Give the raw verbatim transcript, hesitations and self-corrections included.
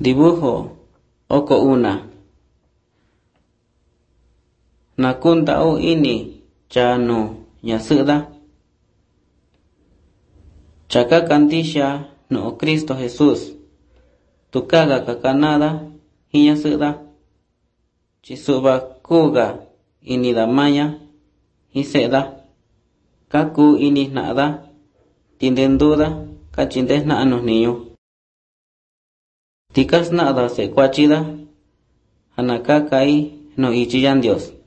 Dibujo oko una. Nakuntao ini chano ñasuda. Chaka kantisha no Cristo Jesús. Tukaga kakanada hiñasuda. Chisuba kuga ini damaya hiseda. Kaku ini nada tindenduda kachindes na anos niños. Tikas nada se cuachida, hanakakai no ichiyan Dios.